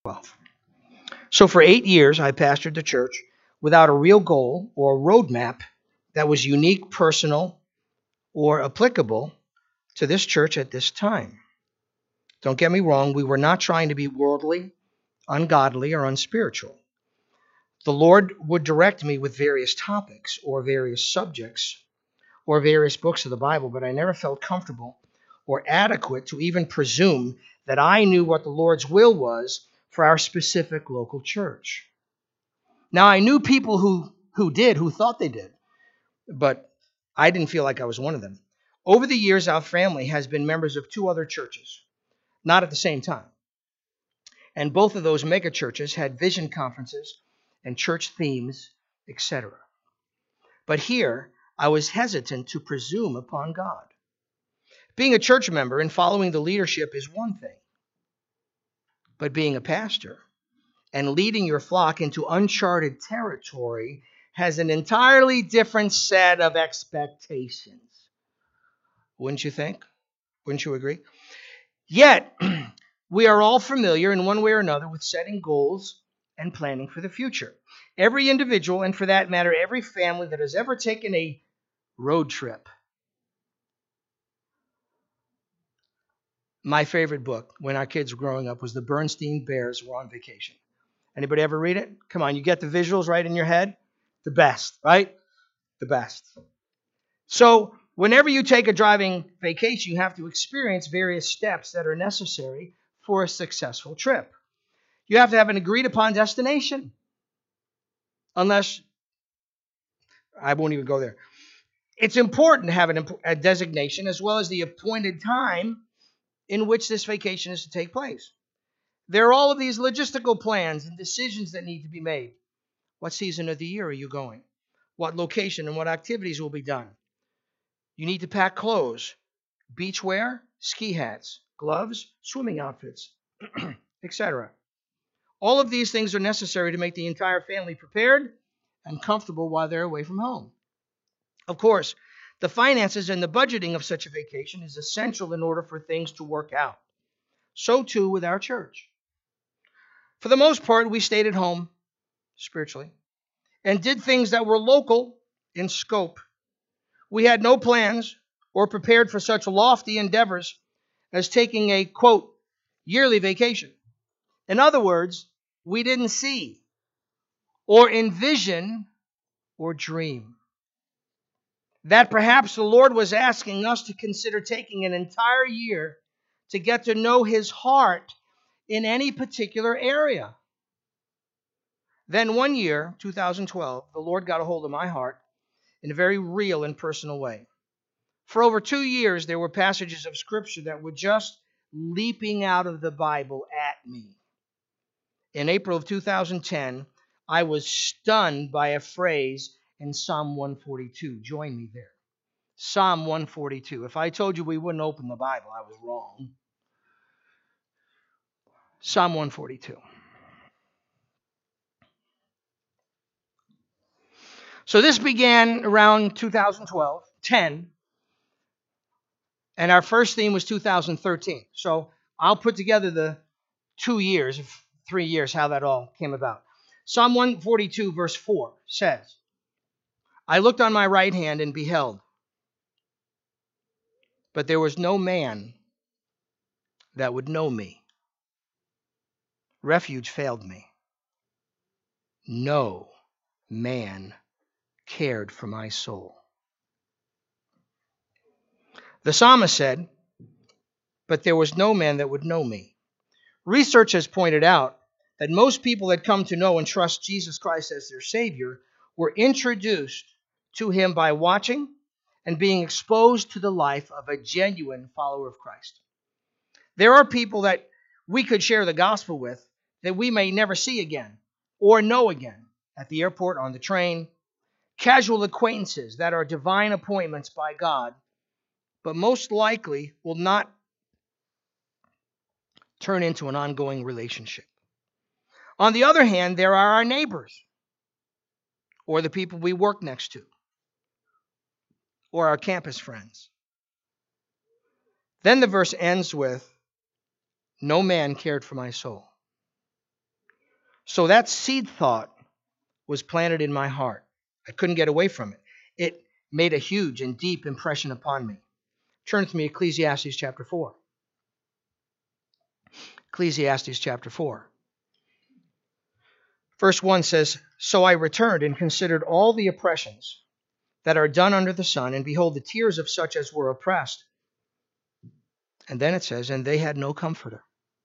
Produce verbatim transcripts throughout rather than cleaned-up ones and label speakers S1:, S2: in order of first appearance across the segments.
S1: twelve. So for eight years, I pastored the church without a real goal or roadmap that was unique, personal, or applicable to this church at this time. Don't get me wrong, we were not trying to be worldly, ungodly, or unspiritual. The Lord would direct me with various topics or various subjects or various books of the Bible, but I never felt comfortable or adequate to even presume that I knew what the Lord's will was for our specific local church. Now, I knew people who, who did, who thought they did, but I didn't feel like I was one of them. Over the years, our family has been members of two other churches, not at the same time. And both of those mega churches had vision conferences and church themes, et cetera. But here, I was hesitant to presume upon God. Being a church member and following the leadership is one thing. But being a pastor and leading your flock into uncharted territory has an entirely different set of expectations. Wouldn't you think? Wouldn't you agree? Yet, we are all familiar in one way or another with setting goals and planning for the future. Every individual, and for that matter, every family that has ever taken a road trip. My favorite book when our kids were growing up was The Bernstein Bears Were on Vacation. Anybody ever read it? Come on, you get the visuals right in your head? The best, right? The best. So, whenever you take a driving vacation, you have to experience various steps that are necessary for a successful trip. You have to have an agreed upon destination. Unless, I won't even go there. It's important to have an, a designation as well as the appointed time in which this vacation is to take place. There are all of these logistical plans and decisions that need to be made. What season of the year are you going? What location and what activities will be done? You need to pack clothes, beach wear, ski hats, gloves, swimming outfits, et cetera. All of these things are necessary to make the entire family prepared and comfortable while they're away from home. Of course, the finances and the budgeting of such a vacation is essential in order for things to work out. So too with our church. For the most part, we stayed at home spiritually and did things that were local in scope. We had no plans or prepared for such lofty endeavors as taking a, quote, yearly vacation. In other words, we didn't see or envision or dream that perhaps the Lord was asking us to consider taking an entire year to get to know His heart in any particular area. Then one year, two thousand twelve, the Lord got a hold of my heart in a very real and personal way. For over two years, there were passages of Scripture that were just leaping out of the Bible at me. In April of two thousand ten, I was stunned by a phrase in Psalm one forty-two. Join me there. Psalm one forty-two. If I told you we wouldn't open the Bible, I was wrong. Psalm one forty-two. So this began around two thousand twelve, ten, and our first theme was two thousand thirteen. So I'll put together the two years, three years, how that all came about. Psalm one forty-two, verse four says, I looked on my right hand and beheld, but there was no man that would know me. Refuge failed me. No man cared for my soul. The psalmist said, but there was no man that would know me. Research has pointed out that most people that come to know and trust Jesus Christ as their Savior were introduced to Him by watching and being exposed to the life of a genuine follower of Christ. There are people that we could share the gospel with that we may never see again or know again at the airport, on the train, casual acquaintances that are divine appointments by God, but most likely will not turn into an ongoing relationship. On the other hand, there are our neighbors, or the people we work next to, or our campus friends. Then the verse ends with, no man cared for my soul. So that seed thought was planted in my heart. I couldn't get away from it. It made a huge and deep impression upon me. Turn with me to Ecclesiastes chapter four. Ecclesiastes chapter four. Verse one says, So I returned and considered all the oppressions that are done under the sun, and behold, the tears of such as were oppressed. And then it says, and they had no comforter.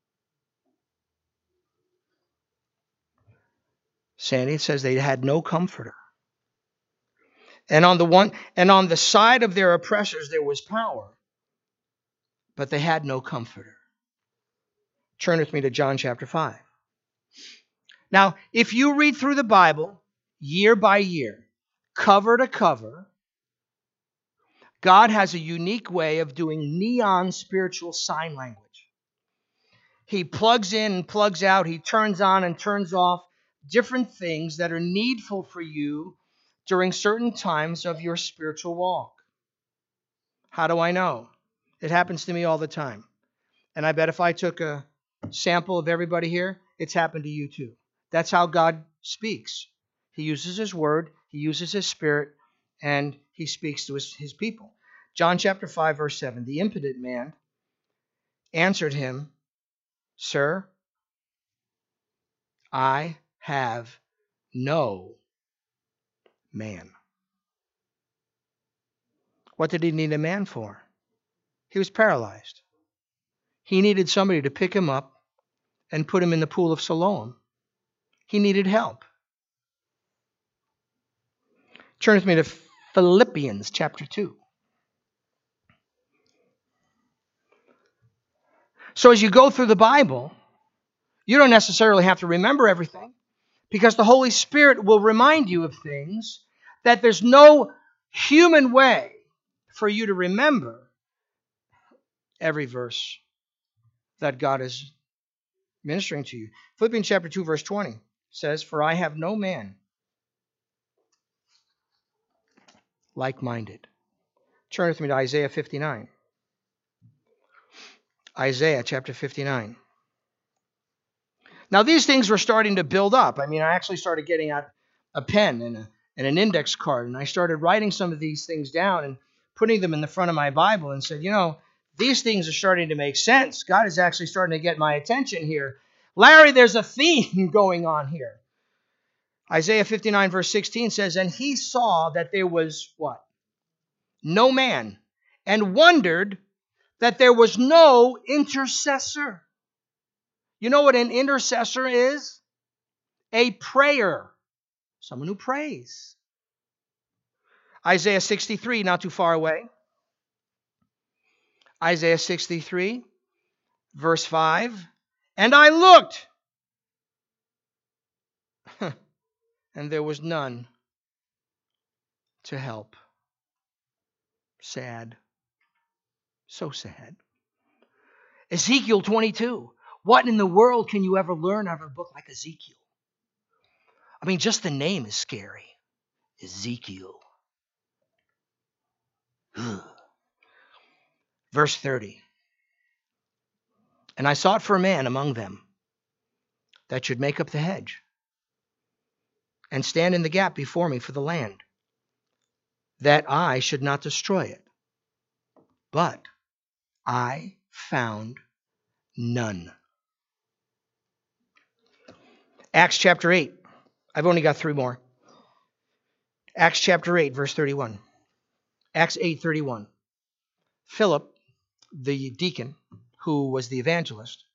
S1: Sandy, it says they had no comforter. And on the one and on the side of their oppressors there was power, but they had no comforter. Turn with me to John chapter five. Now, if you read through the Bible year by year, cover to cover, God has a unique way of doing neon spiritual sign language. He plugs in and plugs out. He turns on and turns off different things that are needful for you during certain times of your spiritual walk. How do I know? It happens to me all the time. And I bet if I took a sample of everybody here, it's happened to you too. That's how God speaks. He uses His word, He uses His Spirit, and He speaks to His, his people. John chapter five, verse seven, the impotent man answered Him, Sir, I have no man. What did he need a man for? He was paralyzed. He needed somebody to pick him up and put him in the pool of Siloam. He needed help. Turn with me to Philippians chapter two. So as you go through the Bible, you don't necessarily have to remember everything, because the Holy Spirit will remind you of things that there's no human way for you to remember every verse that God is ministering to you. Philippians chapter two, verse twenty says, For I have no man like-minded. Turn with me to Isaiah fifty-nine. Isaiah chapter fifty-nine. Now these things were starting to build up. I mean, I actually started getting out a pen and, a, and an index card, and I started writing some of these things down and putting them in the front of my Bible and said, you know, these things are starting to make sense. God is actually starting to get my attention here. Larry, there's a theme going on here. Isaiah fifty-nine verse sixteen says, And he saw that there was what? No man, and wondered that there was no intercessor. You know what an intercessor is? A prayer. Someone who prays. Isaiah sixty-three, not too far away. Isaiah sixty-three, verse five. And I looked, and there was none to help. Sad. So sad. Ezekiel twenty-two. What in the world can you ever learn out of a book like Ezekiel? I mean, just the name is scary. Ezekiel. Ugh. Verse thirty. And I sought for a man among them that should make up the hedge and stand in the gap before me for the land, that I should not destroy it. But I found none. Acts chapter eight. I've only got three more. Acts chapter eight, verse thirty-one. Acts eight thirty-one. Philip, the deacon, who was the evangelist,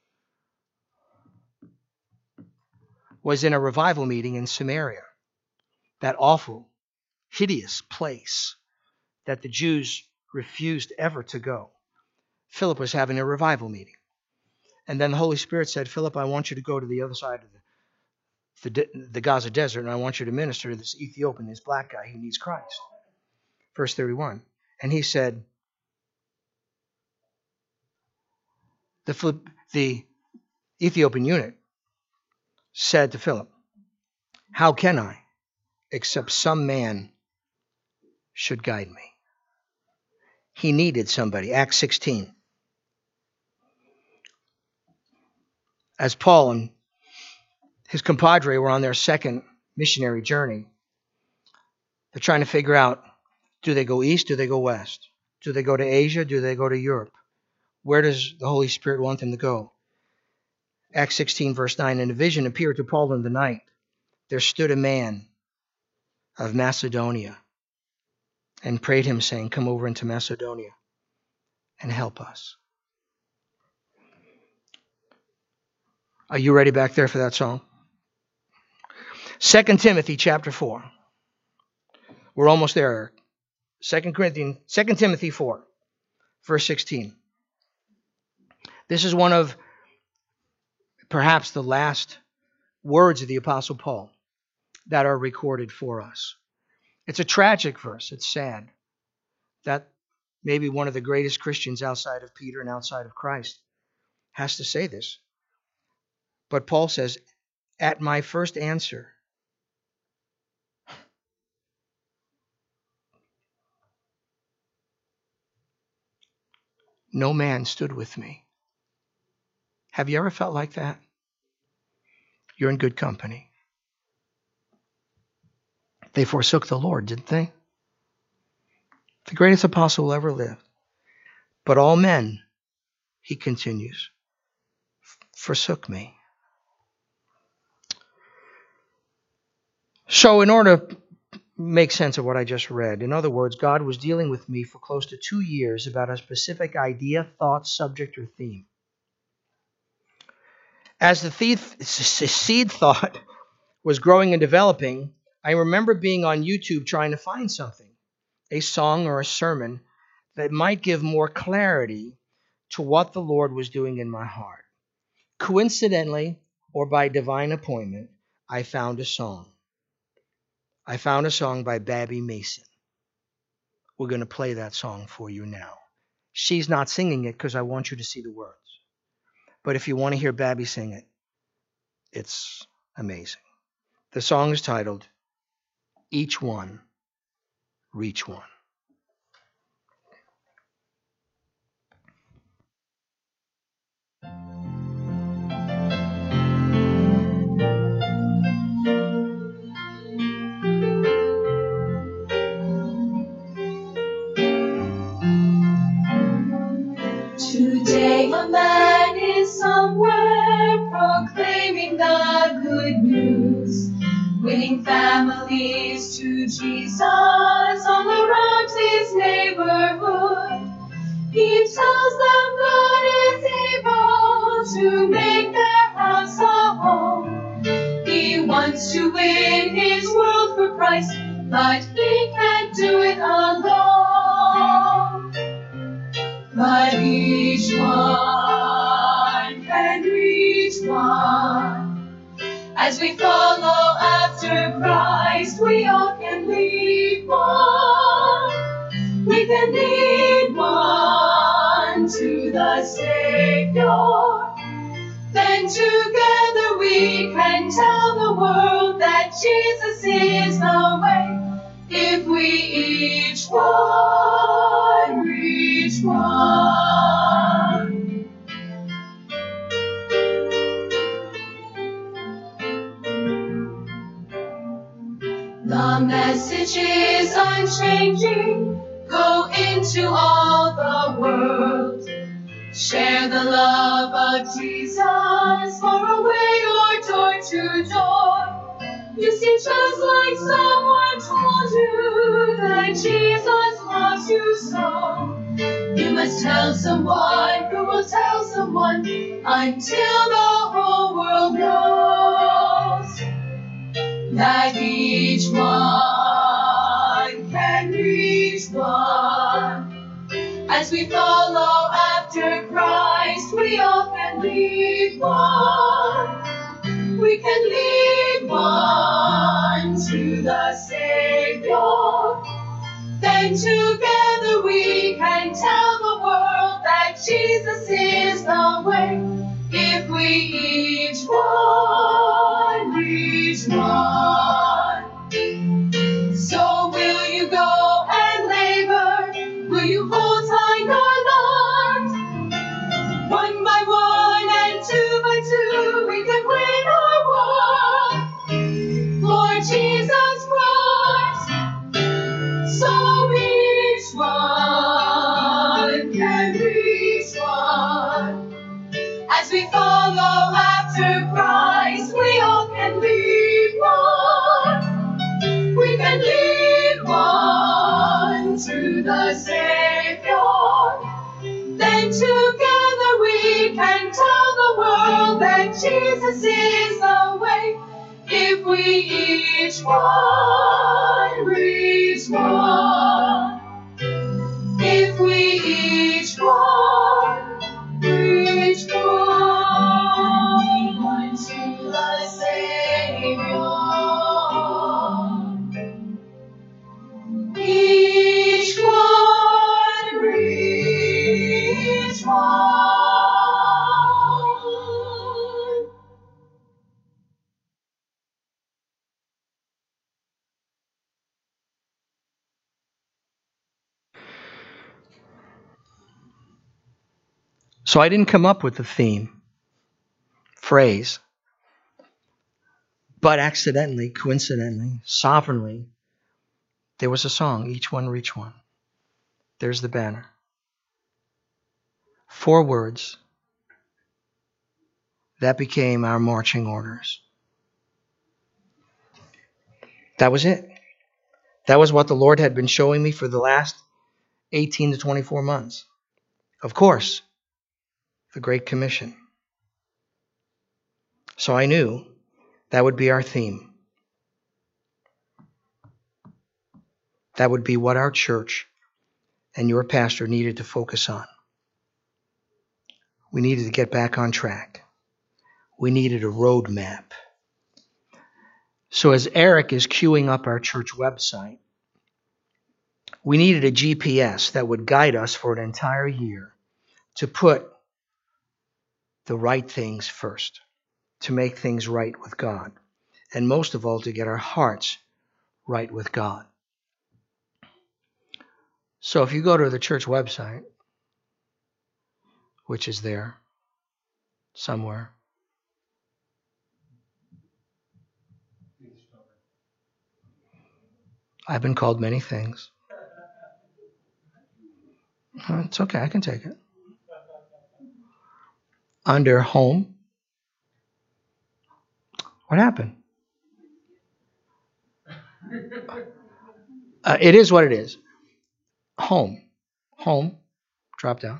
S1: was in a revival meeting in Samaria. That awful, hideous place that the Jews refused ever to go. Philip was having a revival meeting. And then the Holy Spirit said, Philip, I want you to go to the other side of the, the, the Gaza desert, and I want you to minister to this Ethiopian, this black guy who needs Christ. Verse thirty-one. And he said, the, the Ethiopian eunuch said to Philip, how can I, except some man should guide me? He needed somebody. Acts sixteen. As Paul and his compadre were on their second missionary journey. They're trying to figure out, do they go east? Do they go west? Do they go to Asia? Do they go to Europe? Where does the Holy Spirit want them to go? Acts sixteen, verse nine, and a vision appeared to Paul in the night. There stood a man of Macedonia and prayed him, saying, come over into Macedonia and help us. Are you ready back there for that song? Second Timothy chapter four. We're almost there, Eric. Second Corinthians, Second Timothy four, verse sixteen. This is one of perhaps the last words of the Apostle Paul that are recorded for us. It's a tragic verse. It's sad that maybe one of the greatest Christians outside of Peter and outside of Christ has to say this. But Paul says, at my first answer, no man stood with me. Have you ever felt like that? You're in good company. They forsook the Lord, didn't they? The greatest apostle who ever lived. But all men, he continues, forsook me. So in order to make sense of what I just read, in other words, God was dealing with me for close to two years about a specific idea, thought, subject, or theme. As the seed thought was growing and developing, I remember being on YouTube trying to find something, a song or a sermon that might give more clarity to what the Lord was doing in my heart. Coincidentally, or by divine appointment, I found a song. I found a song by Babby Mason. We're going to play that song for you now. She's not singing it because I want you to see the words. But if you want to hear Babby sing it, it's amazing. The song is titled, Each One, Reach One.
S2: Today a man is somewhere proclaiming the good news, winning families to Jesus all around his neighborhood. He tells them God is able to make their house a home. He wants to win his world for Christ, but he can't do it alone. But each one can reach one. As we follow after Christ, we all can lead one. We can lead one to the Savior. Then together we can tell the world that Jesus is the way. If we each one reach one. The message is unchanging. Go into all the world. Share the love of Jesus far away or door to door. You see, just like someone told you that Jesus loves you so, you must tell someone who will tell someone until the whole world knows that each one can reach one. As we follow after Christ, we all can lead one. We can lead one to the Savior. Then together we can tell the world that Jesus is the way. If we each one reach one. So will you go and labor? Will you hold tight our Lord? One by one and two by two, we can win our war. Jesus is the way. If we each one reach one, if we each one reach one, one to the Savior. Each one reach one.
S1: So I didn't come up with the theme, phrase, but accidentally, coincidentally, sovereignly, there was a song, Each One Reach One. There's the banner. Four words. That became our marching orders. That was it. That was what the Lord had been showing me for the last eighteen to twenty-four months. Of course, the Great Commission. So I knew that would be our theme. That would be what our church and your pastor needed to focus on. We needed to get back on track. We needed a roadmap. So as Eric is queuing up our church website, we needed a G P S that would guide us for an entire year to put the right things first, to make things right with God, and most of all, to get our hearts right with God. So if you go to the church website, which is there somewhere, I've been called many things. It's okay, I can take it. Under home, what happened? Uh, it is what it is. Home, home, drop down.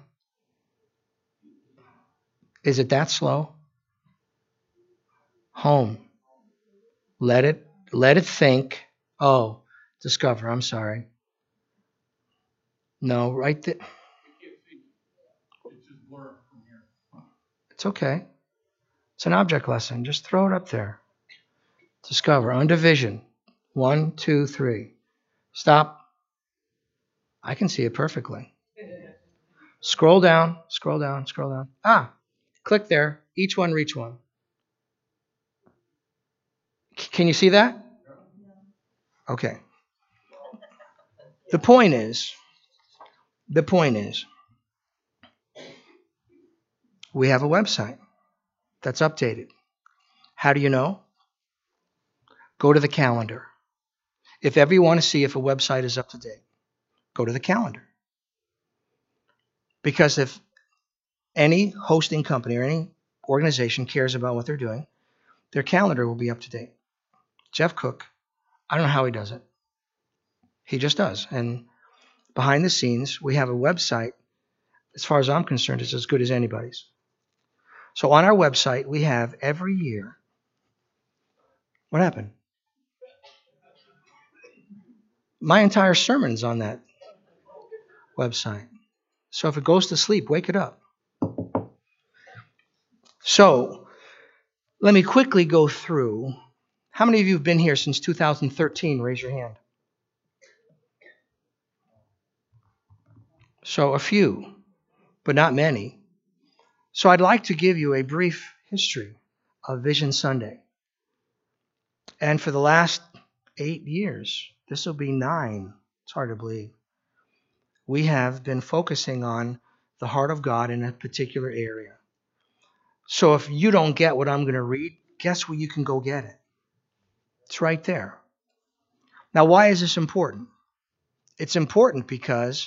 S1: Is it that slow? Home. Let it, let it think. Oh, discover, I'm sorry. No, right there. It's okay. It's an object lesson. Just throw it up there. Discover, under vision. One, two, three. Stop. I can see it perfectly. Scroll down, scroll down, scroll down. Ah, click there. Each one reach one. C- can you see that? Okay. The point is, the point is, we have a website that's updated. How do you know? Go to the calendar. If ever you want to see if a website is up to date, go to the calendar. Because if any hosting company or any organization cares about what they're doing, their calendar will be up to date. Jeff Cook, I don't know how he does it. He just does. And behind the scenes, we have a website, as far as I'm concerned, it's as good as anybody's. So on our website, we have every year. What happened? My entire sermon's on that website. So if it goes to sleep, wake it up. So let me quickly go through. How many of you have been here since two thousand thirteen? Raise your hand. So a few, but not many. So I'd like to give you a brief history of Vision Sunday. And for the last eight years, this will be nine, it's hard to believe, we have been focusing on the heart of God in a particular area. So if you don't get what I'm going to read, guess where you can go get it? It's right there. Now, why is this important? It's important because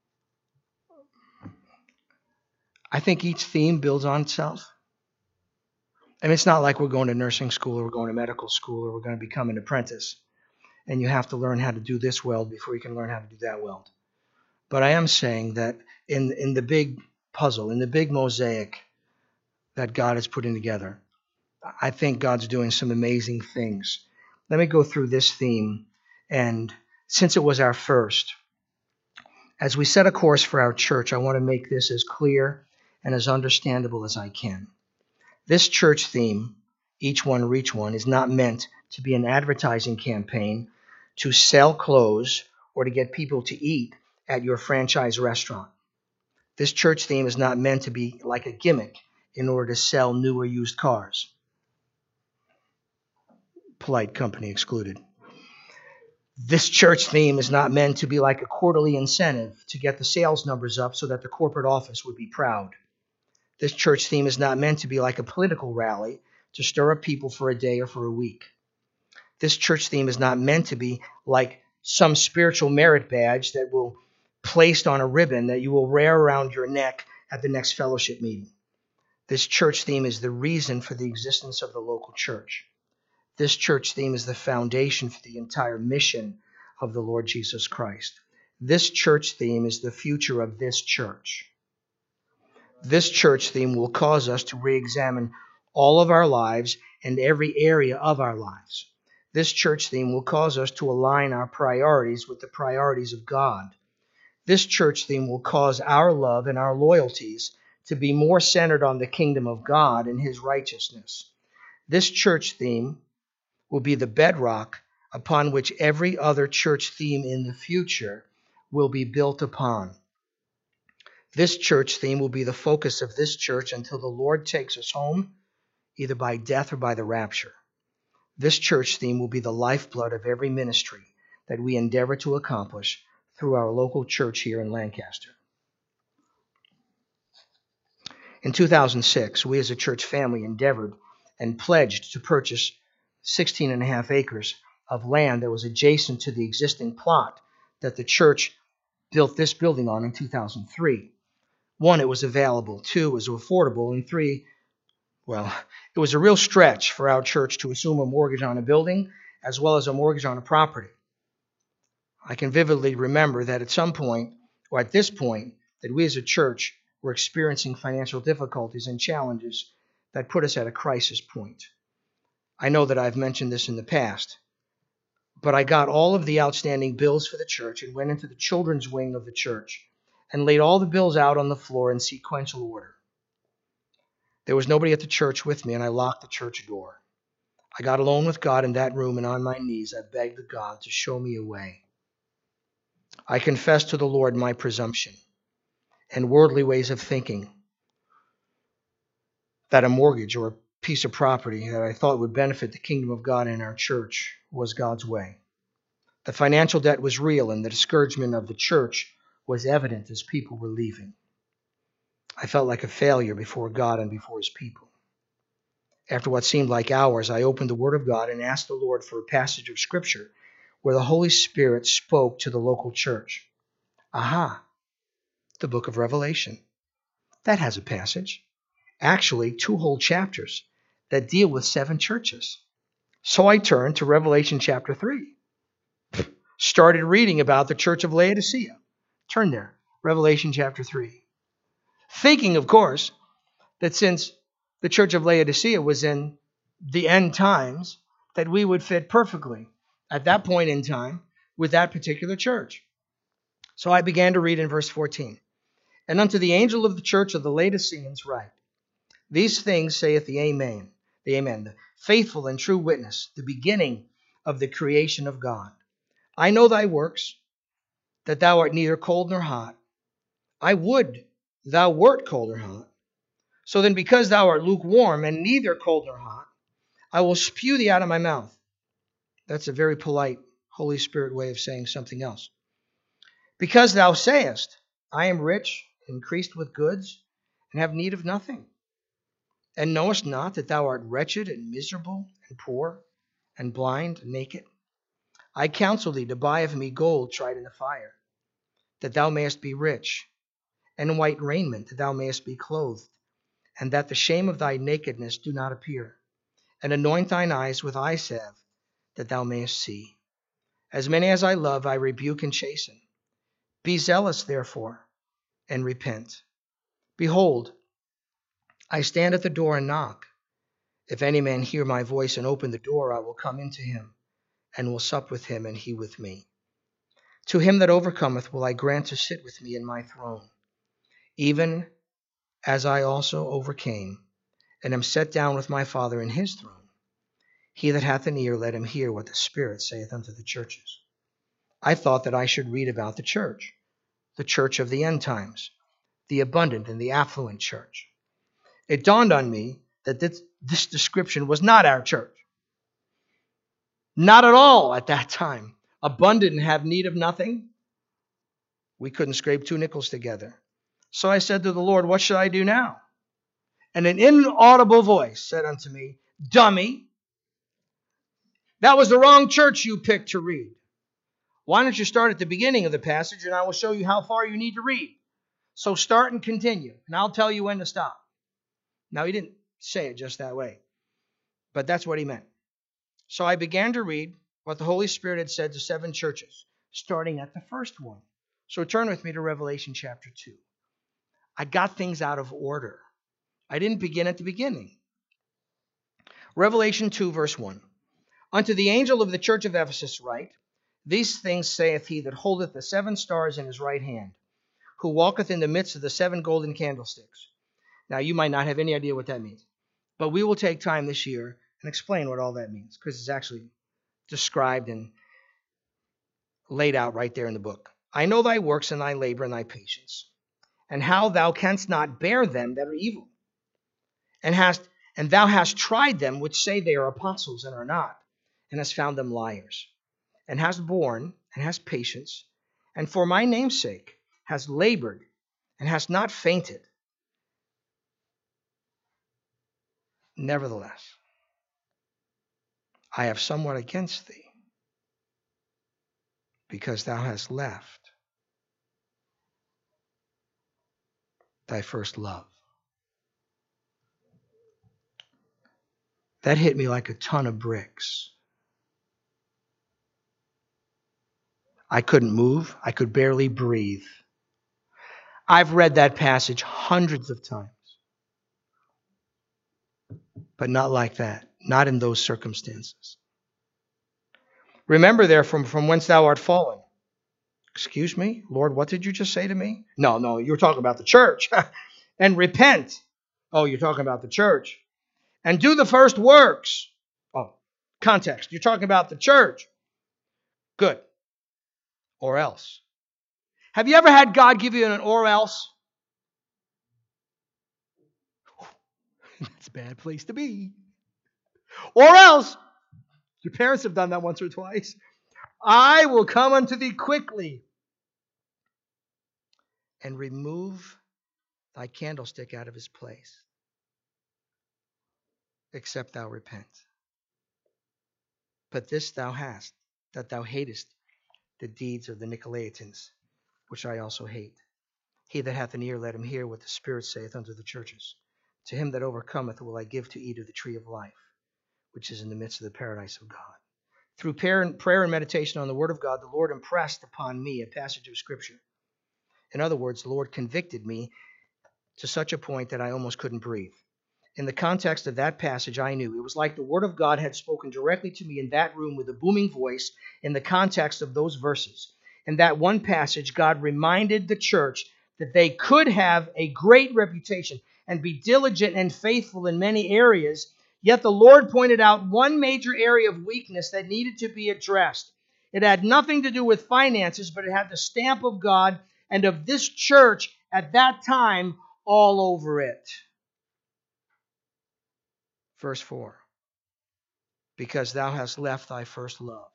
S1: I think each theme builds on itself. And it's not like we're going to nursing school or we're going to medical school or we're going to become an apprentice. And you have to learn how to do this weld before you can learn how to do that weld. But I am saying that in, in the big puzzle, in the big mosaic that God is putting together, I think God's doing some amazing things. Let me go through this theme. And since it was our first, as we set a course for our church, I want to make this as clear and as understandable as I can. This church theme, Each One Reach One, is not meant to be an advertising campaign to sell clothes or to get people to eat at your franchise restaurant. This church theme is not meant to be like a gimmick in order to sell new or used cars. Polite company excluded. This church theme is not meant to be like a quarterly incentive to get the sales numbers up so that the corporate office would be proud. This church theme is not meant to be like a political rally to stir up people for a day or for a week. This church theme is not meant to be like some spiritual merit badge that will be placed on a ribbon that you will wear around your neck at the next fellowship meeting. This church theme is the reason for the existence of the local church. This church theme is the foundation for the entire mission of the Lord Jesus Christ. This church theme is the future of this church. This church theme will cause us to re-examine all of our lives and every area of our lives. This church theme will cause us to align our priorities with the priorities of God. This church theme will cause our love and our loyalties to be more centered on the kingdom of God and His righteousness. This church theme will be the bedrock upon which every other church theme in the future will be built upon. This church theme will be the focus of this church until the Lord takes us home, either by death or by the rapture. This church theme will be the lifeblood of every ministry that we endeavor to accomplish through our local church here in Lancaster. In two thousand six, we as a church family endeavored and pledged to purchase sixteen and a half acres of land that was adjacent to the existing plot that the church built this building on in two thousand three. One, it was available. Two, it was affordable. And three, well, it was a real stretch for our church to assume a mortgage on a building as well as a mortgage on a property. I can vividly remember that at some point, or at this point, that we as a church were experiencing financial difficulties and challenges that put us at a crisis point. I know that I've mentioned this in the past, but I got all of the outstanding bills for the church and went into the children's wing of the church and laid all the bills out on the floor in sequential order. There was nobody at the church with me, and I locked the church door. I got alone with God in that room, and on my knees I begged God to show me a way. I confessed to the Lord my presumption and worldly ways of thinking, that a mortgage or a piece of property that I thought would benefit the kingdom of God and our church was God's way. The financial debt was real, and the discouragement of the church was evident as people were leaving. I felt like a failure before God and before His people. After what seemed like hours, I opened the Word of God and asked the Lord for a passage of Scripture where the Holy Spirit spoke to the local church. Aha! The book of Revelation. That has a passage. Actually, two whole chapters that deal with seven churches. So I turned to Revelation chapter three. Started reading about the church of Laodicea. Turn there. Revelation chapter three. Thinking, of course, that since the church of Laodicea was in the end times, that we would fit perfectly at that point in time with that particular church. So I began to read in verse fourteen. And unto the angel of the church of the Laodiceans write, These things saith the Amen, the Amen, the faithful and true witness, the beginning of the creation of God. I know thy works, that thou art neither cold nor hot. I would thou wert cold or hot. So then, because thou art lukewarm and neither cold nor hot, I will spew thee out of my mouth. That's a very polite Holy Spirit way of saying something else. Because thou sayest, I am rich, increased with goods, and have need of nothing, and knowest not that thou art wretched and miserable and poor and blind and naked. I counsel thee to buy of me gold tried in the fire, that thou mayest be rich, and white raiment, that thou mayest be clothed, and that the shame of thy nakedness do not appear. And anoint thine eyes with eye salve, that thou mayest see. As many as I love, I rebuke and chasten. Be zealous, therefore, and repent. Behold, I stand at the door and knock. If any man hear my voice and open the door, I will come into him, and will sup with him, and he with me. To him that overcometh will I grant to sit with me in my throne, even as I also overcame, and am set down with my Father in his throne. He that hath an ear, let him hear what the Spirit saith unto the churches. I thought that I should read about the church, the church of the end times, the abundant and the affluent church. It dawned on me that this, this description was not our church. Not at all at that time. Abundant and have need of nothing. We couldn't scrape two nickels together. So I said to the Lord, what should I do now? And an inaudible voice said unto me, dummy, that was the wrong church you picked to read. Why don't you start at the beginning of the passage, and I will show you how far you need to read. So start and continue, and I'll tell you when to stop. Now, he didn't say it just that way, but that's what he meant. So I began to read what the Holy Spirit had said to seven churches, starting at the first one. So turn with me to Revelation chapter two. I got things out of order. I didn't begin at the beginning. Revelation two, verse one. Unto the angel of the church of Ephesus write, these things saith he that holdeth the seven stars in his right hand, who walketh in the midst of the seven golden candlesticks. Now, you might not have any idea what that means, but we will take time this year and explain what all that means, because it's actually described and laid out right there in the book. I know thy works and thy labor and thy patience, and how thou canst not bear them that are evil, and hast and thou hast tried them which say they are apostles and are not, and hast found them liars, and hast borne and hast patience, and for my name's sake hast labored and hast not fainted. Nevertheless, I have somewhat against thee, because thou hast left thy first love. That hit me like a ton of bricks. I couldn't move. I could barely breathe. I've read that passage hundreds of times, but not like that, not in those circumstances. Remember there from, from whence thou art fallen. Excuse me, Lord, what did you just say to me? No, no, you were talking about the church. And repent. Oh, you're talking about the church. And do the first works. Oh, context. You're talking about the church. Good. Or else. Have you ever had God give you an or else? That's a bad place to be. Or else, your parents have done that once or twice. I will come unto thee quickly and remove thy candlestick out of his place, except thou repent. But this thou hast, that thou hatest the deeds of the Nicolaitans, which I also hate. He that hath an ear, let him hear what the Spirit saith unto the churches. To him that overcometh will I give to eat of the tree of life, which is in the midst of the paradise of God. Through prayer and, prayer and meditation on the word of God, the Lord impressed upon me a passage of Scripture. In other words, the Lord convicted me to such a point that I almost couldn't breathe. In the context of that passage, I knew it was like the Word of God had spoken directly to me in that room with a booming voice in the context of those verses. In that one passage, God reminded the church that they could have a great reputation and be diligent and faithful in many areas, yet the Lord pointed out one major area of weakness that needed to be addressed. It had nothing to do with finances, but it had the stamp of God and of this church at that time all over it. Verse four, because thou hast left thy first love.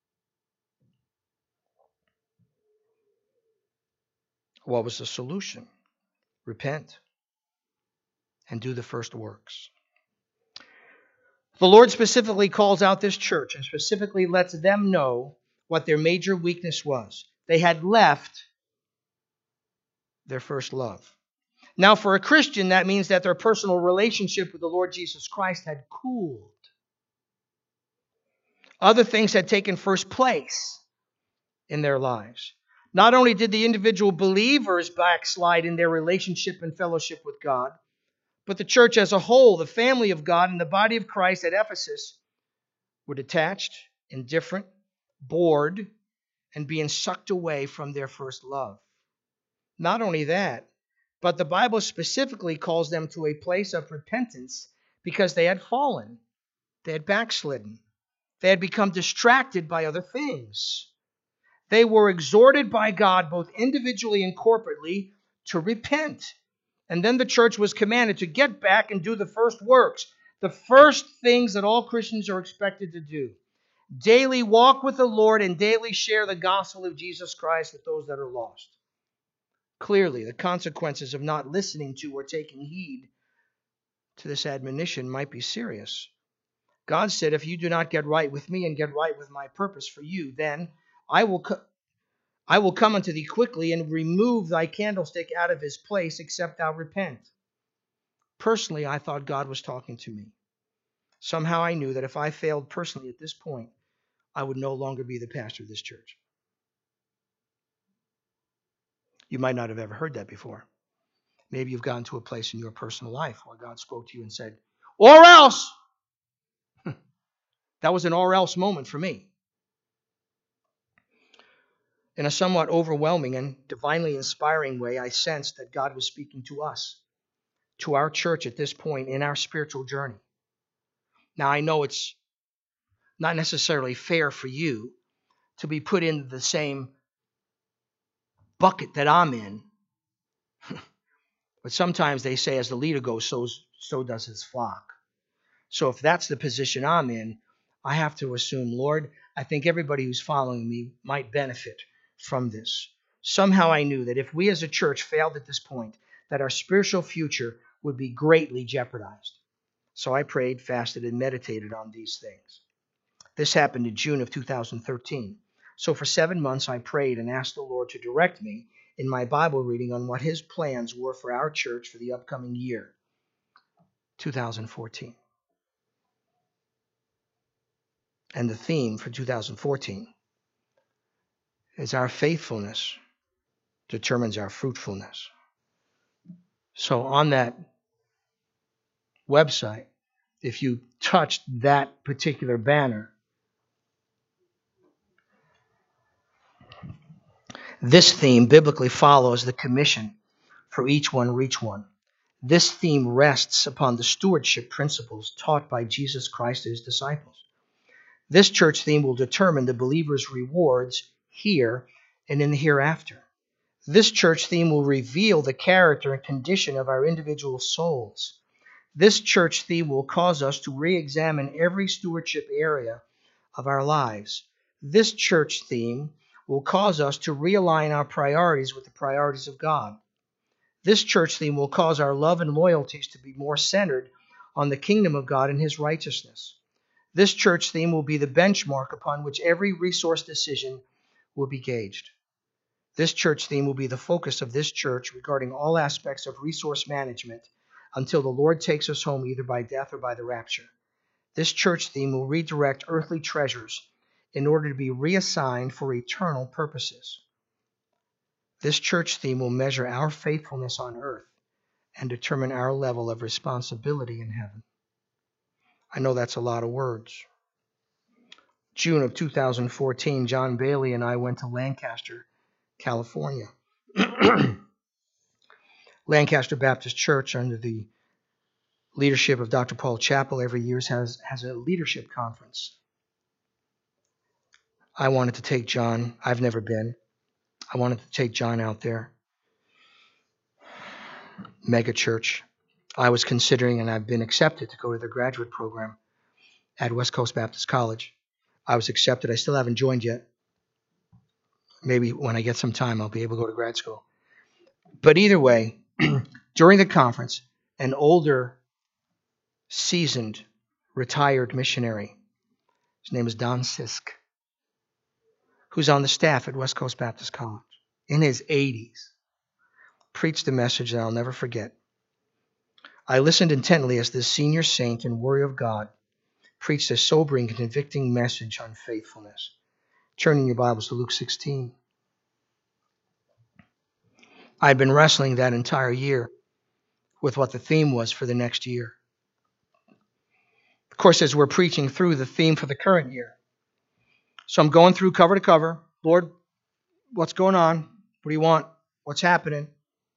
S1: What was the solution? Repent and do the first works. The Lord specifically calls out this church and specifically lets them know what their major weakness was. They had left their first love. Now, for a Christian, that means that their personal relationship with the Lord Jesus Christ had cooled. Other things had taken first place in their lives. Not only did the individual believers backslide in their relationship and fellowship with God, But the church as a whole, the family of God and the body of Christ at Ephesus, were detached, indifferent, bored, and being sucked away from their first love. Not only that, but the Bible specifically calls them to a place of repentance because they had fallen. They had backslidden. They had become distracted by other things. They were exhorted by God, both individually and corporately, to repent. And then the church was commanded to get back and do the first works, the first things that all Christians are expected to do. Daily walk with the Lord and daily share the gospel of Jesus Christ with those that are lost. Clearly, the consequences of not listening to or taking heed to this admonition might be serious. God said, if you do not get right with me and get right with my purpose for you, then I will co- I will come unto thee quickly and remove thy candlestick out of his place, except thou repent. Personally, I thought God was talking to me. Somehow I knew that if I failed personally at this point, I would no longer be the pastor of this church. You might not have ever heard that before. Maybe you've gotten to a place in your personal life where God spoke to you and said, or else. That was an or else moment for me. In a somewhat overwhelming and divinely inspiring way, I sensed that God was speaking to us, to our church at this point in our spiritual journey. Now, I know it's not necessarily fair for you to be put into the same bucket that I'm in. But sometimes they say, as the leader goes, so, so does his flock. So if that's the position I'm in, I have to assume, Lord, I think everybody who's following me might benefit from this. Somehow I knew that if we as a church failed at this point, that our spiritual future would be greatly jeopardized. So I prayed, fasted, and meditated on these things. This happened in June of two thousand thirteen. So for seven months I prayed and asked the Lord to direct me in my Bible reading on what his plans were for our church for the upcoming year, two thousand fourteen. And the theme for two thousand fourteen is our faithfulness determines our fruitfulness. So on that website, if you touched that particular banner, this theme biblically follows the commission for each one reach one. This theme rests upon the stewardship principles taught by Jesus Christ to his disciples. This church theme will determine the believer's rewards here and in the hereafter. This church theme will reveal the character and condition of our individual souls. This church theme will cause us to re-examine every stewardship area of our lives. This church theme will cause us to realign our priorities with the priorities of God. This church theme will cause our love and loyalties to be more centered on the kingdom of God and his righteousness. This church theme will be the benchmark upon which every resource decision will be gauged. This church theme will be the focus of this church regarding all aspects of resource management until the Lord takes us home either by death or by the rapture. This church theme will redirect earthly treasures in order to be reassigned for eternal purposes. This church theme will measure our faithfulness on earth and determine our level of responsibility in heaven. I know that's a lot of words. June of two thousand fourteen, John Bailey and I went to Lancaster, California. Lancaster Baptist Church, under the leadership of Doctor Paul Chappell, every year has, has a leadership conference. I wanted to take John. I've never been. I wanted to take John out there. Mega church. I was considering, and I've been accepted to go to their graduate program at West Coast Baptist College. I was accepted. I still haven't joined yet. Maybe when I get some time, I'll be able to go to grad school. But either way, during the conference, an older, seasoned, retired missionary, his name is Don Sisk, who's on the staff at West Coast Baptist College, in his eighties, preached a message that I'll never forget. I listened intently as this senior saint and warrior of God preached a sobering and convicting message on faithfulness. Turn in your Bibles to Luke sixteen. I'd been wrestling that entire year with what the theme was for the next year. Of course, as we're preaching through the theme for the current year. So I'm going through cover to cover. Lord, what's going on? What do you want? What's happening?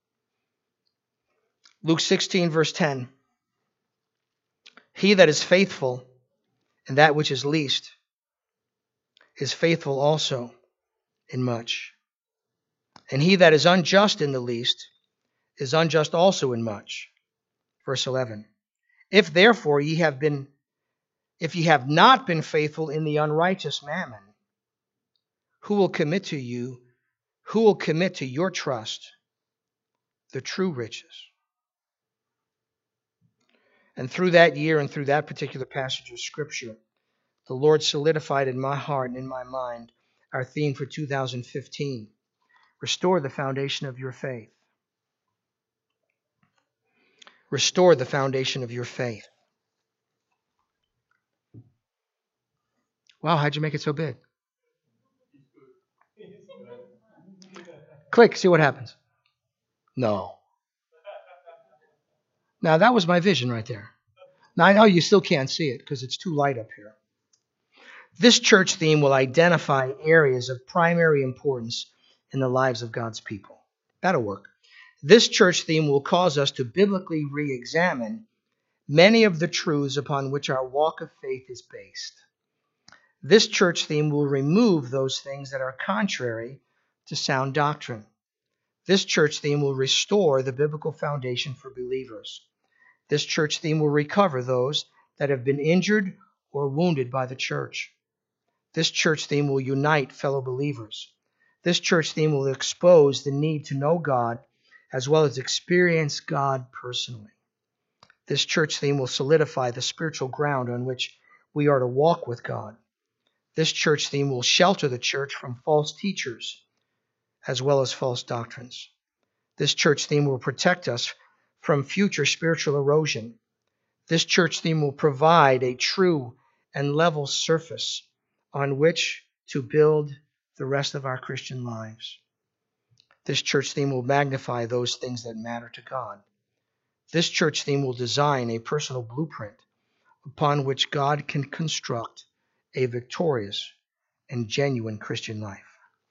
S1: Luke sixteen, verse ten. He that is faithful in that which is least is faithful also in much. And he that is unjust in the least is unjust also in much. Verse eleven. If therefore ye have been, if ye have not been faithful in the unrighteous mammon, who will commit to you, who will commit to your trust the true riches? And through that year and through that particular passage of Scripture, the Lord solidified in my heart and in my mind our theme for two thousand fifteen. Restore the foundation of your faith. Restore the foundation of your faith. Wow, how'd you make it so big? Click, see what happens. No. Now, that was my vision right there. Now, I know you still can't see it because it's too light up here. This church theme will identify areas of primary importance in the lives of God's people. That'll work. This church theme will cause us to biblically re-examine many of the truths upon which our walk of faith is based. This church theme will remove those things that are contrary to sound doctrine. This church theme will restore the biblical foundation for believers. This church theme will recover those that have been injured or wounded by the church. This church theme will unite fellow believers. This church theme will expose the need to know God as well as experience God personally. This church theme will solidify the spiritual ground on which we are to walk with God. This church theme will shelter the church from false teachers as well as false doctrines. This church theme will protect us from future spiritual erosion. This church theme will provide a true and level surface on which to build the rest of our Christian lives. This church theme will magnify those things that matter to God. This church theme will design a personal blueprint upon which God can construct a victorious and genuine Christian life.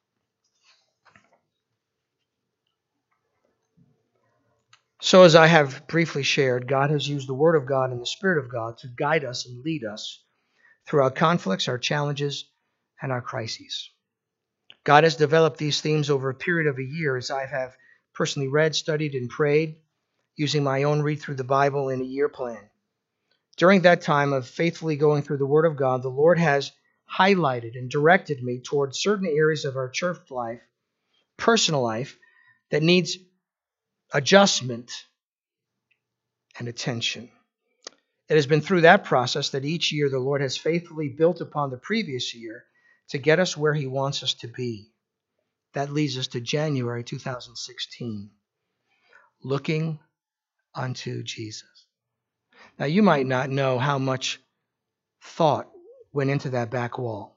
S1: So as I have briefly shared, God has used the Word of God and the Spirit of God to guide us and lead us through our conflicts, our challenges, and our crises. God has developed these themes over a period of a year as I have personally read, studied, and prayed, using my own read through the Bible in a year plan. During that time of faithfully going through the Word of God, the Lord has highlighted and directed me towards certain areas of our church life, personal life, that needs adjustment and attention. It has been through that process that each year the Lord has faithfully built upon the previous year to get us where He wants us to be. That leads us to January two thousand sixteen, looking unto Jesus. Now, you might not know how much thought went into that back wall.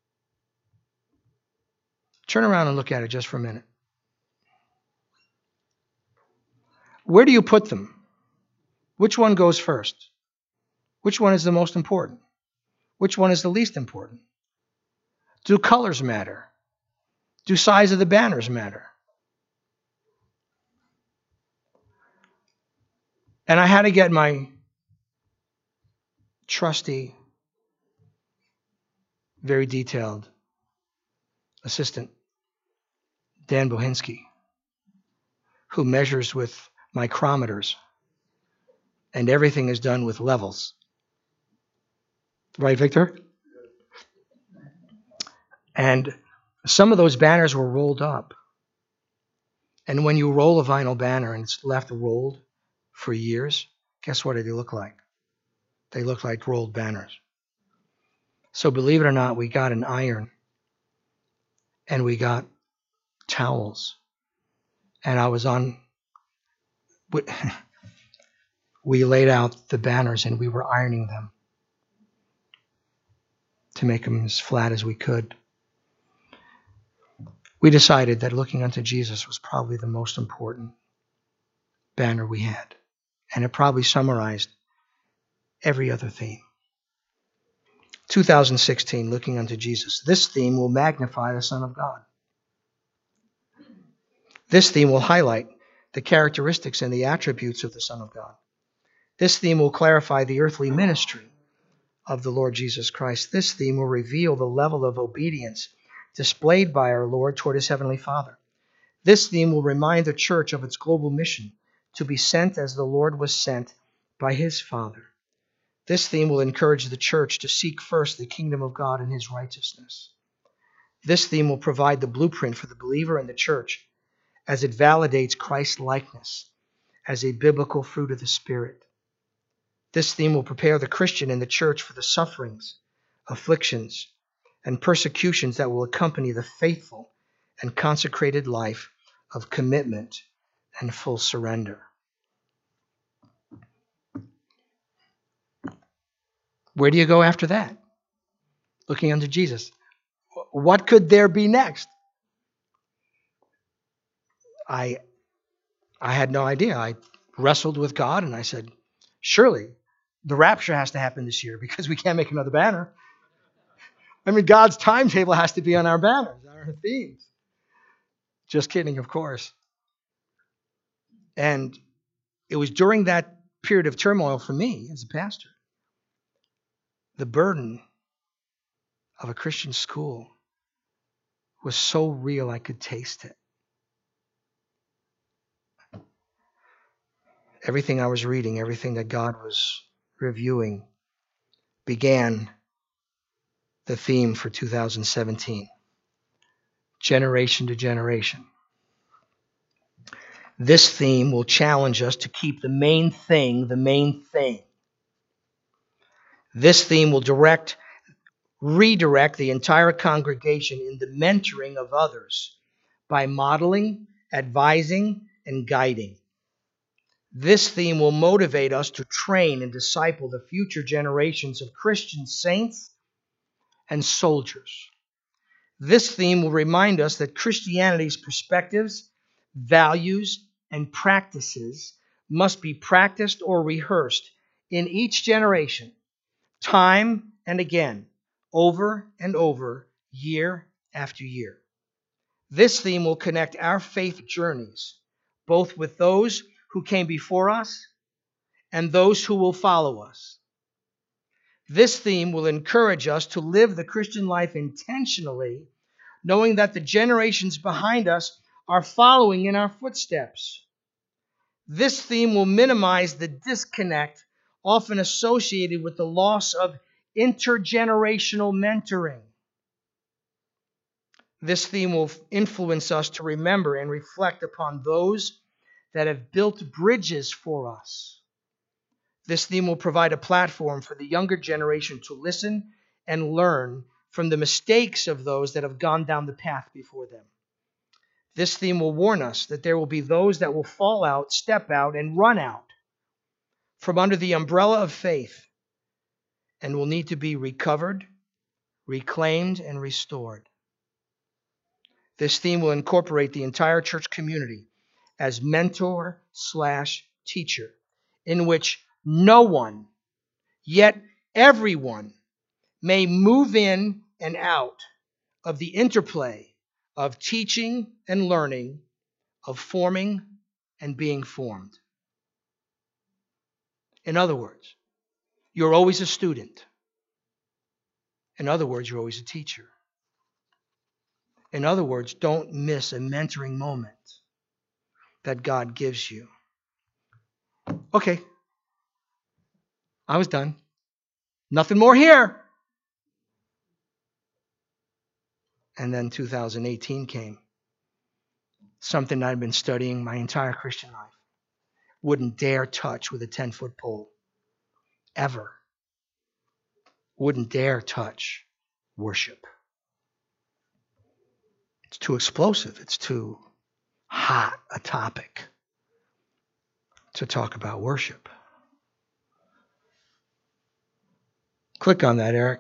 S1: Turn around and look at it just for a minute. Where do you put them? Which one goes first? Which one is the most important? Which one is the least important? Do colors matter? Do size of the banners matter? And I had to get my trusty, very detailed assistant, Dan Bohinski, who measures with micrometers, and everything is done with levels. Right, Victor? And some of those banners were rolled up. And when you roll a vinyl banner and it's left rolled for years, guess what do they look like? They look like rolled banners. So believe it or not, we got an iron and we got towels. And I was on, we laid out the banners and we were ironing them to make them as flat as we could. We decided that looking unto Jesus was probably the most important banner we had. And it probably summarized every other theme. two thousand sixteen, looking unto Jesus. This theme will magnify the Son of God. This theme will highlight the characteristics and the attributes of the Son of God. This theme will clarify the earthly ministry of the Lord Jesus Christ. This theme will reveal the level of obedience displayed by our Lord toward his heavenly Father. This theme will remind the church of its global mission to be sent as the Lord was sent by his Father. This theme will encourage the church to seek first the kingdom of God and his righteousness. This theme will provide the blueprint for the believer and the church as it validates Christ's likeness as a biblical fruit of the Spirit. This theme will prepare the Christian and the church for the sufferings, afflictions, and persecutions that will accompany the faithful and consecrated life of commitment and full surrender. Where do you go after that? Looking unto Jesus. What could there be next? I, I had no idea. I wrestled with God and I said, surely the rapture has to happen this year because we can't make another banner. I mean, God's timetable has to be on our banners, our themes. Just kidding, of course. And it was during that period of turmoil for me as a pastor, the burden of a Christian school was so real I could taste it. Everything I was reading, everything that God was reviewing began the theme for two thousand seventeen, generation to generation. This theme will challenge us to keep the main thing the main thing. This theme will direct, redirect the entire congregation in the mentoring of others by modeling, advising, and guiding. This theme will motivate us to train and disciple the future generations of Christian saints and soldiers. This theme will remind us that Christianity's perspectives, values, and practices must be practiced or rehearsed in each generation, time and again, over and over, year after year. This theme will connect our faith journeys, both with those who came before us and those who will follow us. This theme will encourage us to live the Christian life intentionally, knowing that the generations behind us are following in our footsteps. This theme will minimize the disconnect often associated with the loss of intergenerational mentoring. This theme will influence us to remember and reflect upon those that have built bridges for us. This theme will provide a platform for the younger generation to listen and learn from the mistakes of those that have gone down the path before them. This theme will warn us that there will be those that will fall out, step out, and run out from under the umbrella of faith and will need to be recovered, reclaimed, and restored. This theme will incorporate the entire church community as mentor slash teacher, in which no one, yet everyone, may move in and out of the interplay of teaching and learning, of forming and being formed. In other words, you're always a student. In other words, you're always a teacher. In other words, don't miss a mentoring moment that God gives you. Okay. I was done. Nothing more here. And then two thousand eighteen came. Something I'd been studying my entire Christian life. Wouldn't dare touch with a ten-foot pole. Ever. Wouldn't dare touch worship. It's too explosive. It's too hot a topic to talk about worship. Click on that, Eric.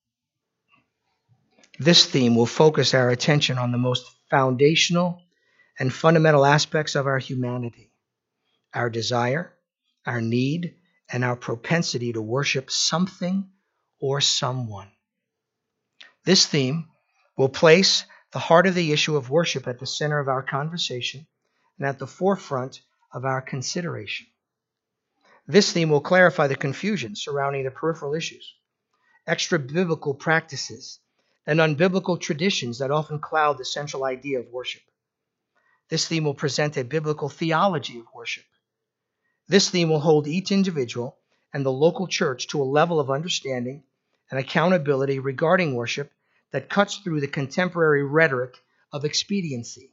S1: This theme will focus our attention on the most foundational and fundamental aspects of our humanity, our desire, our need, and our propensity to worship something or someone. This theme will place the heart of the issue of worship at the center of our conversation and at the forefront of our consideration. This theme will clarify the confusion surrounding the peripheral issues, extra-biblical practices, and unbiblical traditions that often cloud the central idea of worship. This theme will present a biblical theology of worship. This theme will hold each individual and the local church to a level of understanding and accountability regarding worship that cuts through the contemporary rhetoric of expediency.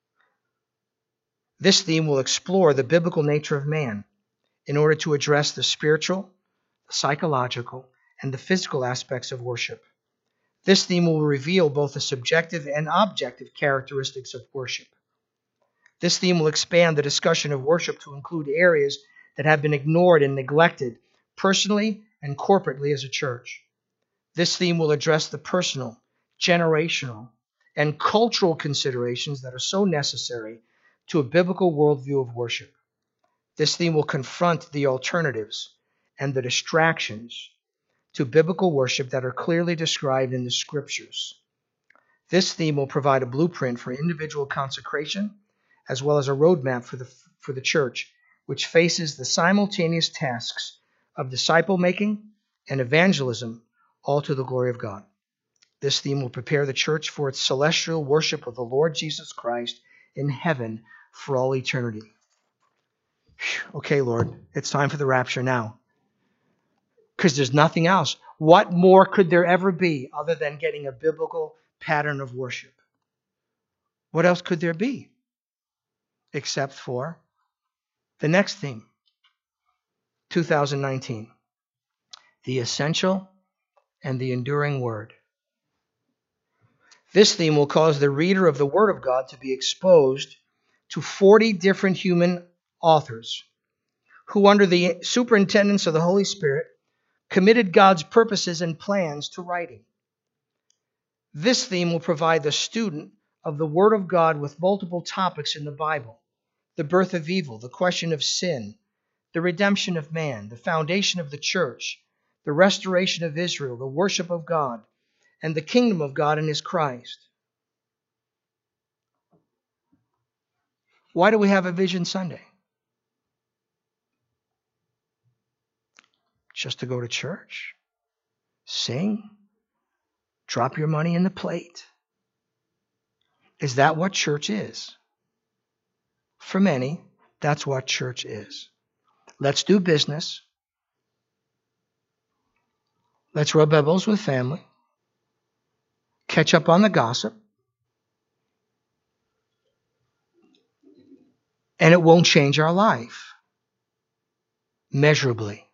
S1: This theme will explore the biblical nature of man in order to address the spiritual, the psychological, and the physical aspects of worship. This theme will reveal both the subjective and objective characteristics of worship. This theme will expand the discussion of worship to include areas that have been ignored and neglected personally and corporately as a church. This theme will address the personal, generational, and cultural considerations that are so necessary to a biblical worldview of worship. This theme will confront the alternatives and the distractions to biblical worship that are clearly described in the Scriptures. This theme will provide a blueprint for individual consecration as well as a roadmap for the, for the church, which faces the simultaneous tasks of disciple-making and evangelism, all to the glory of God. This theme will prepare the church for its celestial worship of the Lord Jesus Christ in heaven for all eternity. Whew. Okay, Lord, it's time for the rapture now. Because there's nothing else. What more could there ever be other than getting a biblical pattern of worship? What else could there be? Except for the next theme, two thousand nineteen. The essential and the enduring word. This theme will cause the reader of the Word of God to be exposed to forty different human authors who, under the superintendence of the Holy Spirit, committed God's purposes and plans to writing. This theme will provide the student of the Word of God with multiple topics in the Bible: the birth of evil, the question of sin, the redemption of man, the foundation of the church, the restoration of Israel, the worship of God, and the kingdom of God in His Christ. Why do we have a Vision Sunday? Just to go to church, sing, drop your money in the plate. Is that what church is? For many, that's what church is. Let's do business. Let's rub elbows with family. Catch up on the gossip. And it won't change our life measurably.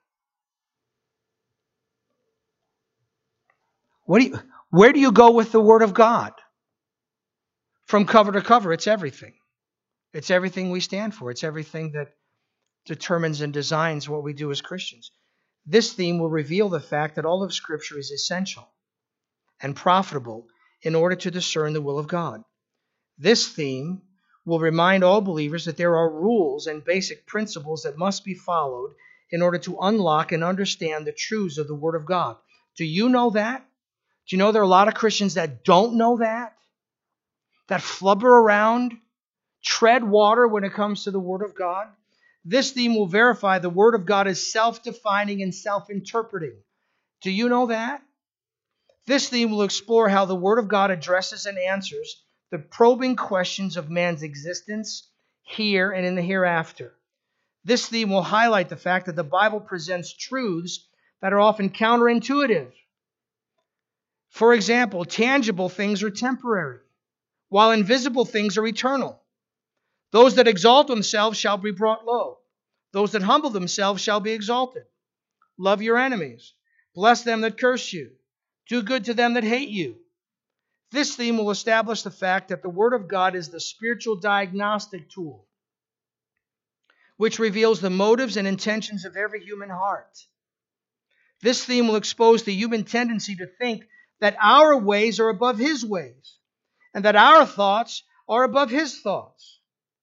S1: What do you, where do you go with the Word of God? From cover to cover, it's everything. It's everything we stand for. It's everything that determines and designs what we do as Christians. This theme will reveal the fact that all of Scripture is essential and profitable in order to discern the will of God. This theme will remind all believers that there are rules and basic principles that must be followed in order to unlock and understand the truths of the Word of God. Do you know that? Do you know there are a lot of Christians that don't know that? That flubber around, tread water when it comes to the Word of God? This theme will verify the Word of God is self-defining and self-interpreting. Do you know that? This theme will explore how the Word of God addresses and answers the probing questions of man's existence here and in the hereafter. This theme will highlight the fact that the Bible presents truths that are often counterintuitive. For example, tangible things are temporary, while invisible things are eternal. Those that exalt themselves shall be brought low. Those that humble themselves shall be exalted. Love your enemies. Bless them that curse you. Do good to them that hate you. This theme will establish the fact that the Word of God is the spiritual diagnostic tool, which reveals the motives and intentions of every human heart. This theme will expose the human tendency to think that our ways are above His ways, and that our thoughts are above His thoughts.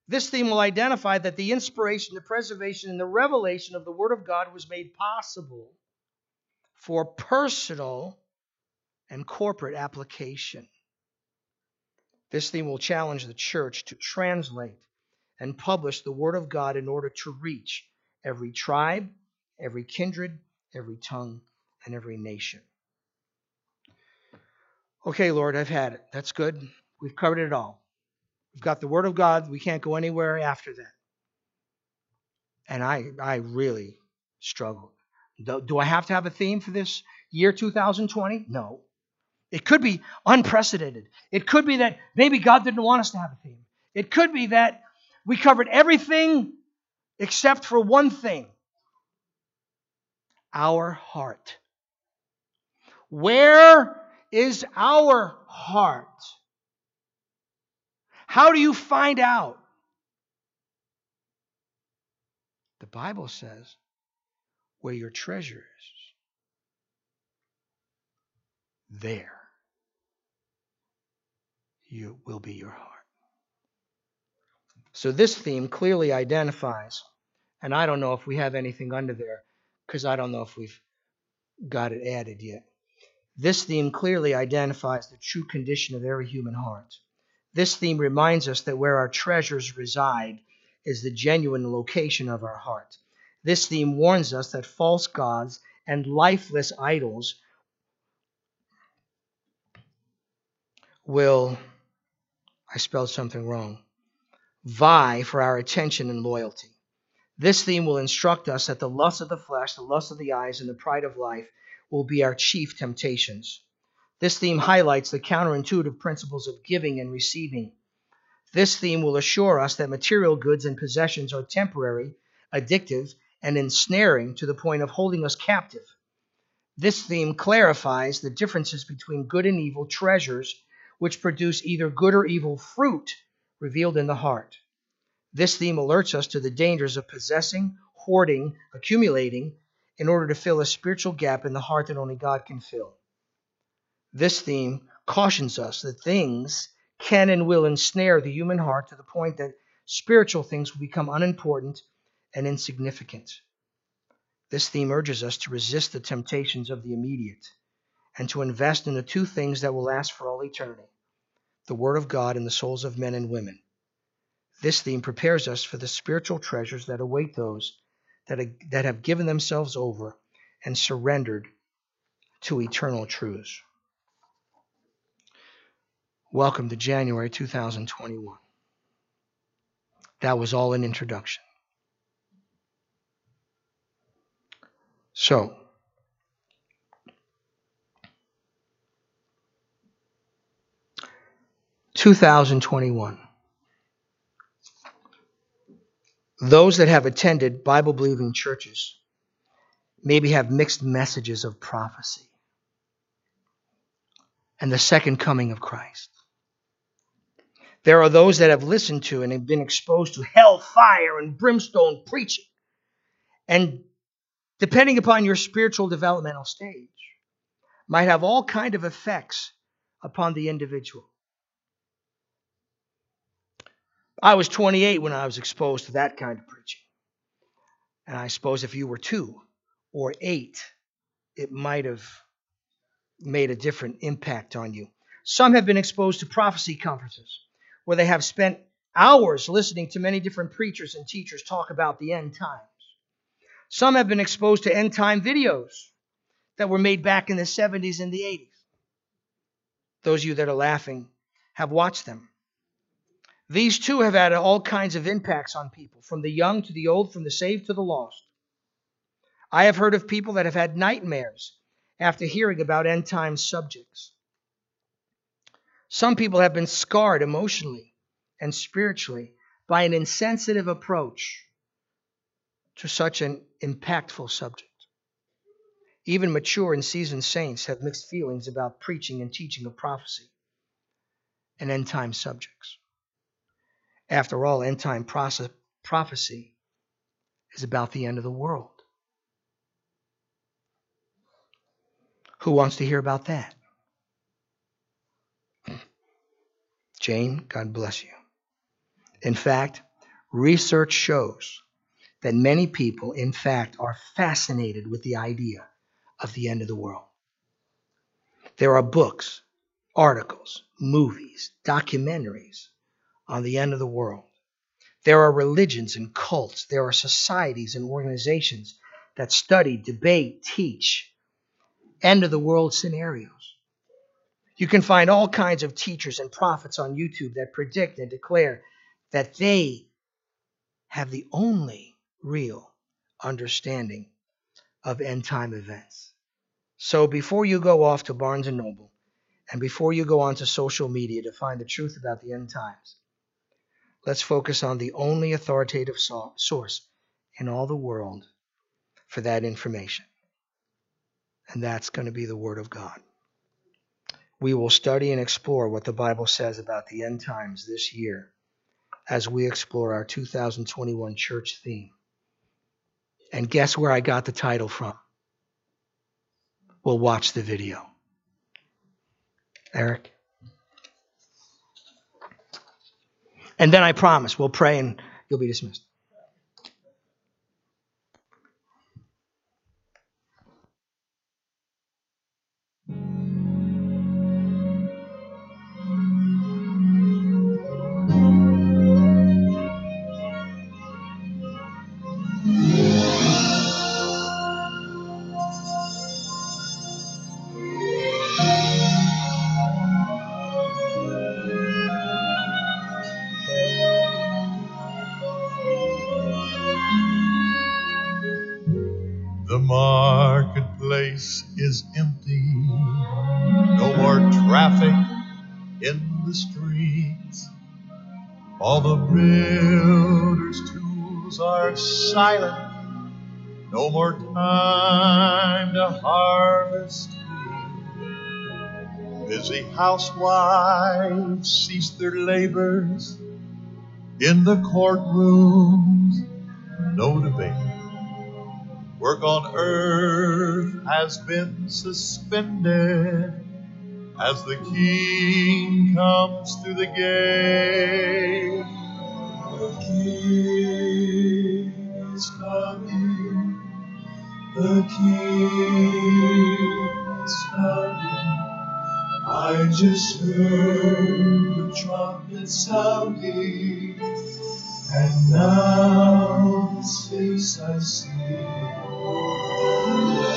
S1: This theme will identify that the inspiration, the preservation, and the revelation of the Word of God was made possible for personal and corporate application. This theme will challenge the church to translate and publish the Word of God in order to reach every tribe, every kindred, every tongue, and every nation. Okay, Lord, I've had it. That's good. We've covered it all. We've got the Word of God. We can't go anywhere after that. And I, I really struggled. Do, do I have to have a theme for this year two thousand twenty? No. It could be unprecedented. It could be that maybe God didn't want us to have a theme. It could be that we covered everything except for one thing: our heart. Where is our heart? How do you find out? The Bible says, where your treasure is, there you will be your heart. So this theme clearly identifies, and I don't know if we have anything under there, because I don't know if we've got it added yet. This theme clearly identifies the true condition of every human heart. This theme reminds us that where our treasures reside is the genuine location of our heart. This theme warns us that false gods and lifeless idols will, I spelled something wrong, vie for our attention and loyalty. This theme will instruct us that the lust of the flesh, the lust of the eyes, and the pride of life will be our chief temptations. This theme highlights the counterintuitive principles of giving and receiving. This theme will assure us that material goods and possessions are temporary, addictive, and ensnaring to the point of holding us captive. This theme clarifies the differences between good and evil treasures, which produce either good or evil fruit revealed in the heart. This theme alerts us to the dangers of possessing, hoarding, accumulating, in order to fill a spiritual gap in the heart that only God can fill. This theme cautions us that things can and will ensnare the human heart to the point that spiritual things will become unimportant and insignificant. This theme urges us to resist the temptations of the immediate and to invest in the two things that will last for all eternity: the Word of God and the souls of men and women. This theme prepares us for the spiritual treasures that await those that, that have given themselves over and surrendered to eternal truths. Welcome to January two thousand twenty-one. That was all an introduction. So, two thousand twenty-one. Those that have attended Bible-believing churches maybe have mixed messages of prophecy and the second coming of Christ. There are those that have listened to and have been exposed to hell, fire, and brimstone preaching. And depending upon your spiritual developmental stage, might have all kinds of effects upon the individual. I was twenty-eight when I was exposed to that kind of preaching. And I suppose if you were two or eight, it might have made a different impact on you. Some have been exposed to prophecy conferences where they have spent hours listening to many different preachers and teachers talk about the end times. Some have been exposed to end time videos that were made back in the seventies and the eighties. Those of you that are laughing have watched them. These too have had all kinds of impacts on people, from the young to the old, from the saved to the lost. I have heard of people that have had nightmares after hearing about end time subjects. Some people have been scarred emotionally and spiritually by an insensitive approach to such an impactful subject. Even mature and seasoned saints have mixed feelings about preaching and teaching of prophecy and end time subjects. After all, end time prophecy is about the end of the world. Who wants to hear about that? Jane, God bless you. In fact, Research shows that many people, in fact, are fascinated with the idea of the end of the world. There are books, articles, movies, documentaries on the end of the world. There are religions and cults. There are societies and organizations that study, debate, teach end of the world scenarios. You can find all kinds of teachers and prophets on YouTube that predict and declare that they have the only real understanding of end time events. So before you go off to Barnes and Noble, and before you go on to social media to find the truth about the end times, let's focus on the only authoritative source in all the world for that information. And that's going to be the Word of God. We will study and explore what the Bible says about the end times this year as we explore our two thousand twenty-one church theme. And guess where I got the title from? We'll watch the video. Eric? And then I promise we'll pray and you'll be dismissed.
S3: The marketplace is empty, no more traffic in the streets. All the builders' tools are silent, no more time to harvest wheat. Busy housewives cease their labors in the courtrooms, no debate. Work on earth has been suspended as the King comes through the gate. The King is coming. The King is coming. I just heard the trumpet sounding, and now His face I see. The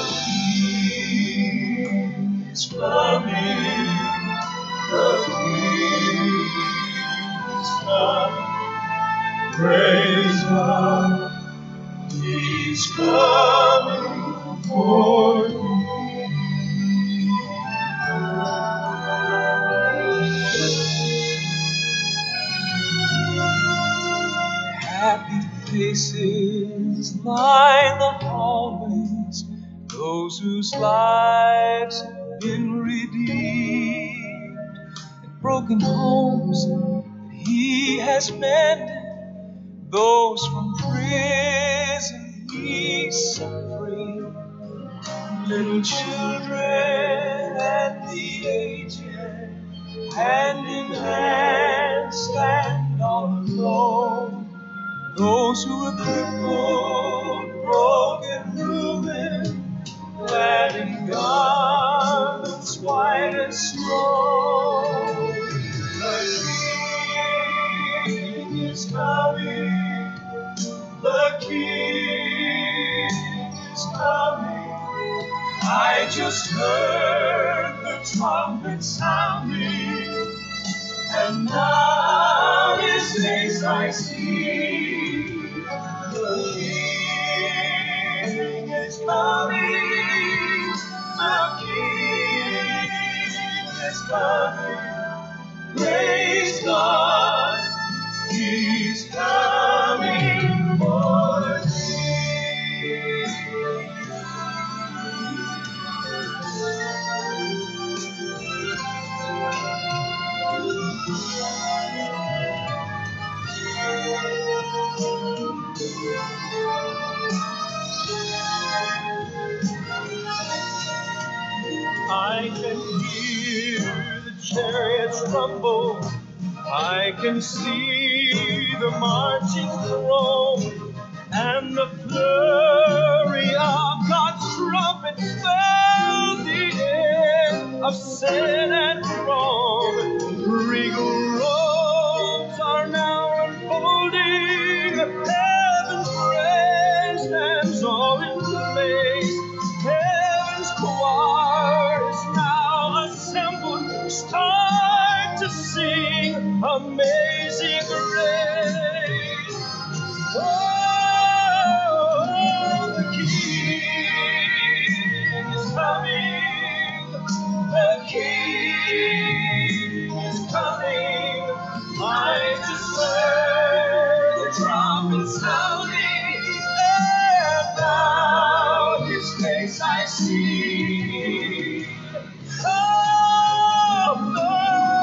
S3: King is coming. The King is coming. Praise God. He's coming for me. Happy faces line the hallways, those whose lives have been redeemed, and broken homes that He has mended, those from prison He set free. Little children and the aged, hand in hand, stand on the floor. Those who are crippled, broken, ruined, clad in garments white as snow. The King is coming. The King is coming. I just heard the trumpet sounding, and now His face I see. The King is coming. The King is coming. Praise God. He's coming for me. I can hear the chariots rumble I can see the marching throng and the flurry of God's trumpet spell the end of sin and wrong. Regal robes are now unfolding, heaven's grandstands all in place. Heaven's choir is now assembled, start to sing Amazing Grace. Oh, the King is coming, the King is coming. I just heard the trumpet sounding, and now His face I see. Oh, the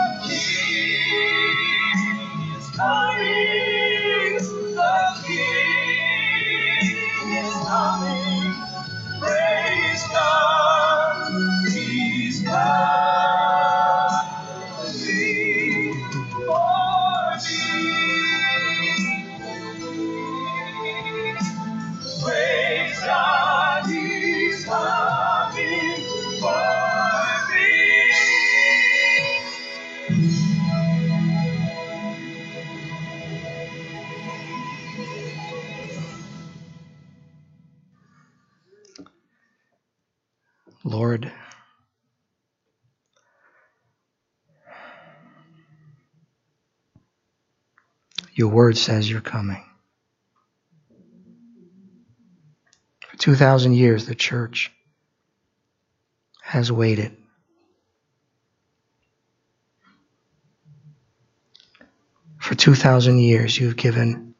S3: King is coming, the King is coming. Praise God, He's coming for me. Praise God, He's coming for me.
S1: Lord, your word says you're coming. For two thousand years, the church has waited. For two thousand years, you've given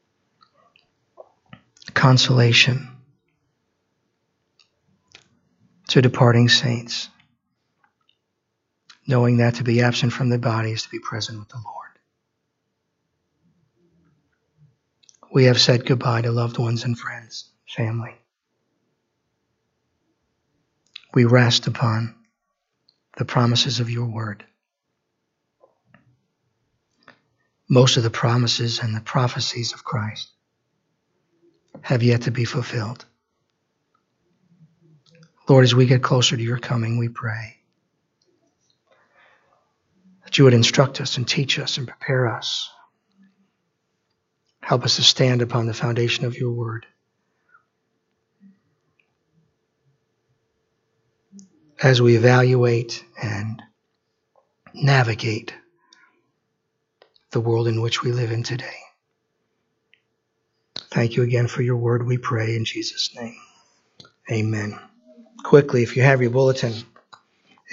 S1: consolation to departing saints, knowing that to be absent from the body is to be present with the Lord. We have said goodbye to loved ones and friends, family. We rest upon the promises of your word. Most of the promises and the prophecies of Christ have yet to be fulfilled. Lord, as we get closer to your coming, we pray that you would instruct us and teach us and prepare us. Help us to stand upon the foundation of your word. As we evaluate and navigate the world in which we live in today. Thank you again for your word, we pray in Jesus' name. Amen. Quickly, if you have your bulletin,